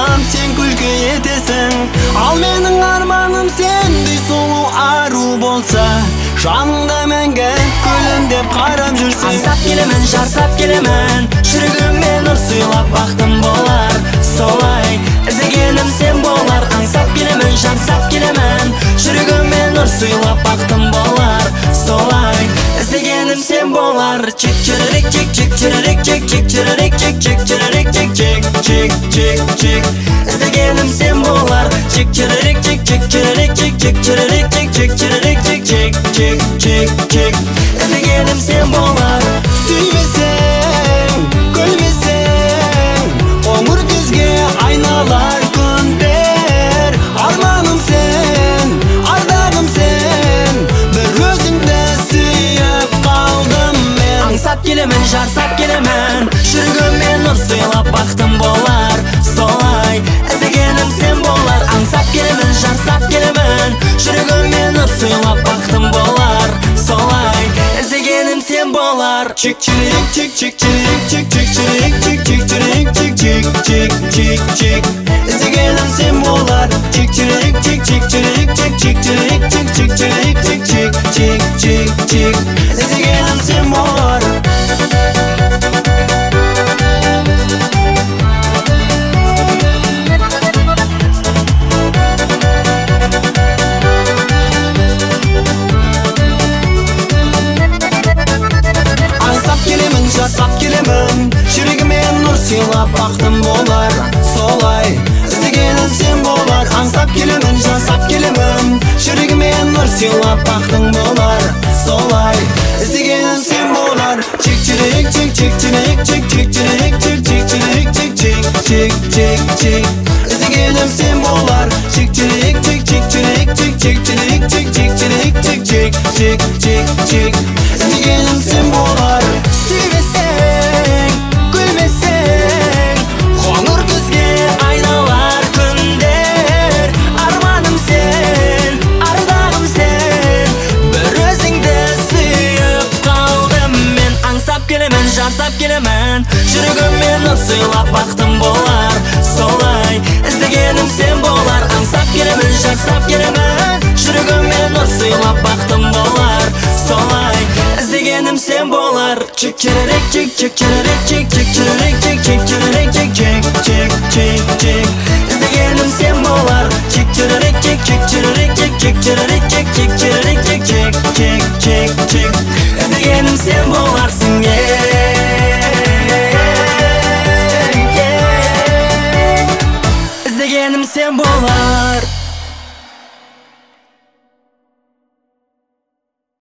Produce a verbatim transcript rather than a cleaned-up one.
болсам, сен күлкі етесің. Ал менің арманым сендей сұлу ару болса, жаныңда мәңгі күлім деп қарап жүрсің. Аңсап келемін, жарсап келемін, жүрегіме нұр сыйлап бақтым болар. Солай іздегенім сен болар. Аңсап келемін, жарсап келемін, жүрегіме нұр сыйлап бақтым болар. Солай іздегенім сен болар. Чик чиририк чик чик чиририк чик чик чиририк чик чик чиририк чик чик чик чик чик іздегенім сен болар. Чик чиририк чик чик чиририк чик чик чиририк чик чик чиририк чик чик чик чик чик іздегенім сен болар. Сүймесең, күлмесең, қоңыр күзге айналар күндер. Арманым сен, ардағым сен, бір өзіңді сүйіп қалдым мен. Аңсап келемін, жарсап келемін, жүрегіме нұр сыйлап бақтым болар. Солай іздегенім сен болар. Аңсап келемін, жарсап келемін, жүрегіме нұр сыйлап бақтым болар. Солай іздегенім сен болар. Чик чирик чик чик чирик чик чик чирик чик чик чирик чик чик чик чик чик іздегенім сен болар. Чик чирик чик чик чирик чик чик чирик чик чик чирик чик чик чик чик чик іздегенім сен болар. Жарсап келемін, жүрегіме нұр сыйлап бақтым болар. Солай іздегенім сен болар. Аңсап келемін, жарсап келемін, жүрегіме нұр сыйлап бақтым болар. Солай іздегенім сен болар. Чик чирик чик чик чирик чик чик чирик чик чик чирик чик чик чик чик чик іздегенім сен болар. Чик чирик чик чик чирик чик чик чирик чик чик чирик чик чик чик чик чик іздегенім сен болар. Сүймесең, күлмесең, қоңыр күзге айналар күндер. Арманым сен, ардағым сен, бір өзіңді сүйіп қалдым мен. Аңсап келемін, жарсап келемін, жүрегіме нұр сыйлап бақтым болар. Солай іздегенім сен болар. Аңсап келемін, жарсап келемін, жүрегіме нұр сыйлап бақтым болар. Солай іздегенім сен болар. Чик чиририк чик чик чиририк чик чик чиририк чик чик чиририк чик чик чик чик чик іздегенім сен болар. Чик чиририк чик чик чиририк чик чик чиририк чик чик чиририк чик чик чик чик чик іздегенім сен боларсың. Іздегенім сен болар.